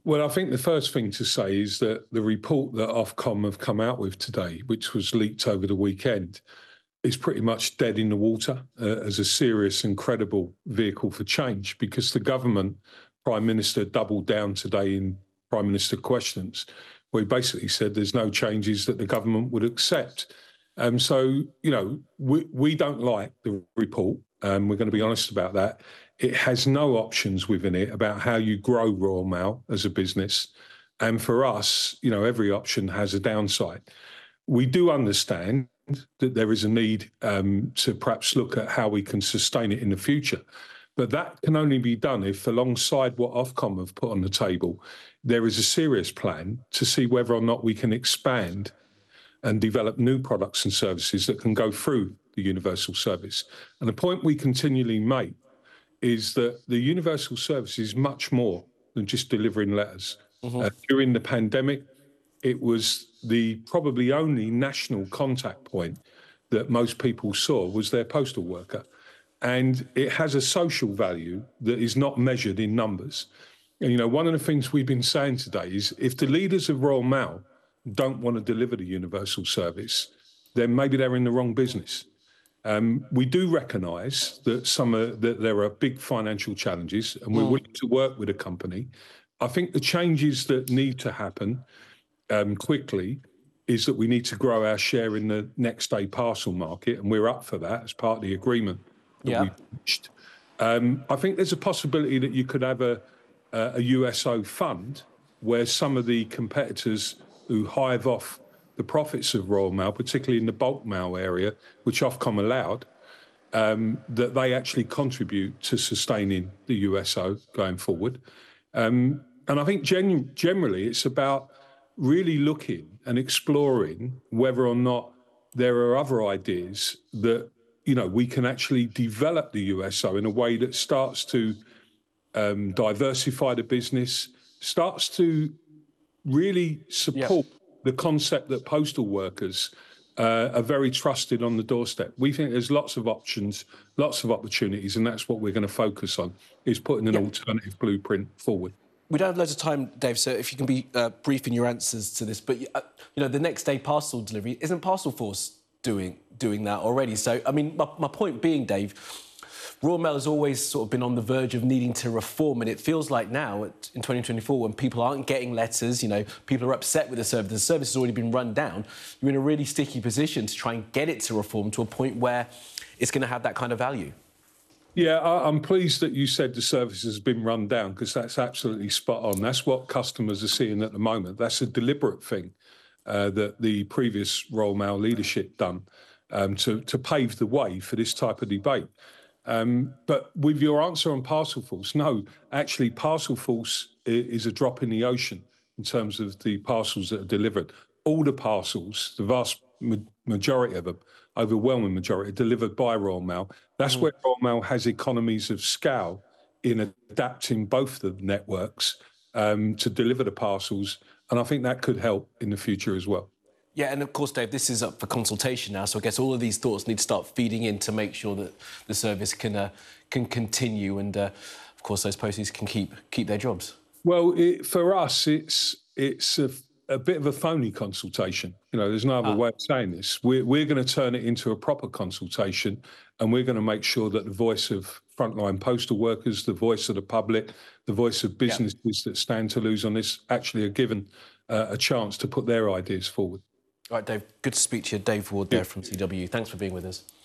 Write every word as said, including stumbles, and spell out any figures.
Well, I think the first thing to say is that the report that Ofcom have come out with today, which was leaked over the weekend, is pretty much dead in the water uh, as a serious and credible vehicle for change, because the government, Prime Minister, doubled down today in Prime Minister questions, where he basically said there's no changes that the government would accept. Um, so, you know, we, we don't like the report. Um, we're going to be honest about that. It has no options within it about how you grow Royal Mail as a business. And for us, you know, every option has a downside. We do understand that there is a need um, to perhaps look at how we can sustain it in the future. But that can only be done if, alongside what Ofcom have put on the table, there is a serious plan to see whether or not we can expand and develop new products and services that can go through the universal service. And the point we continually make is that the universal service is much more than just delivering letters. Mm-hmm. Uh, during the pandemic, it was the probably only national contact point that most people saw was their postal worker. And it has a social value that is not measured in numbers. And, you know, one of the things we've been saying today is if the leaders of Royal Mail don't want to deliver the universal service, then maybe they're in the wrong business. Um, we do recognise that some are, that there are big financial challenges, and we're mm. willing to work with a company. I think the changes that need to happen um, quickly is that we need to grow our share in the next day parcel market, and we're up for that as part of the agreement that yeah. we reached. Um, I think there's a possibility that you could have a, a U S O fund where some of the competitors who hive off the profits of Royal Mail, particularly in the bulk mail area, which Ofcom allowed, um, that they actually contribute to sustaining the U S O going forward. Um, and I think gen generally it's about really looking and exploring whether or not there are other ideas that, you know, we can actually develop the U S O in a way that starts to um, diversify the business, starts to really support yep. the concept that postal workers uh, are very trusted on the doorstep. We think there's lots of options, lots of opportunities, and that's what we're going to focus on, is putting an yep. alternative blueprint forward. We don't have loads of time, Dave, so if you can be uh, brief in your answers to this, but, uh, you know, the next day parcel delivery, isn't Parcelforce doing doing that already? So, I mean, my, my point being, Dave, Royal Mail has always sort of been on the verge of needing to reform, and it feels like now, in twenty twenty-four, when people aren't getting letters, you know, people are upset with the service, the service has already been run down, you're in a really sticky position to try and get it to reform to a point where it's going to have that kind of value. Yeah, I'm pleased that you said the service has been run down, because that's absolutely spot on. That's what customers are seeing at the moment. That's a deliberate thing uh, that the previous Royal Mail leadership done um, to, to pave the way for this type of debate. Um, but with your answer on Parcelforce, no, actually Parcelforce is a drop in the ocean in terms of the parcels that are delivered. All the parcels, the vast majority of them, overwhelming majority, are delivered by Royal Mail. That's mm. where Royal Mail has economies of scale in adapting both the networks um, to deliver the parcels. And I think that could help in the future as well. Yeah, and of course, Dave, this is up for consultation now, so I guess all of these thoughts need to start feeding in to make sure that the service can uh, can continue, and uh, of course, those posties can keep keep their jobs. Well, it, for us, it's it's a, a bit of a phony consultation. You know, there's no other ah. way of saying this. We're we're going to turn it into a proper consultation, and we're going to make sure that the voice of frontline postal workers, the voice of the public, the voice of businesses yeah. that stand to lose on this, actually are given uh, a chance to put their ideas forward. All right, Dave, good to speak to you. Dave Ward there from C W. Thanks for being with us.